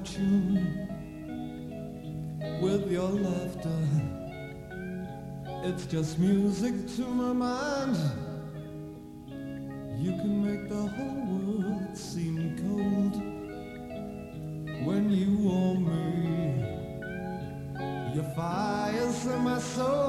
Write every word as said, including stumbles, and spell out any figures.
tune with your laughter. It's just music to my mind. You can make the whole world seem cold when you warm me. Your fire's in my soul.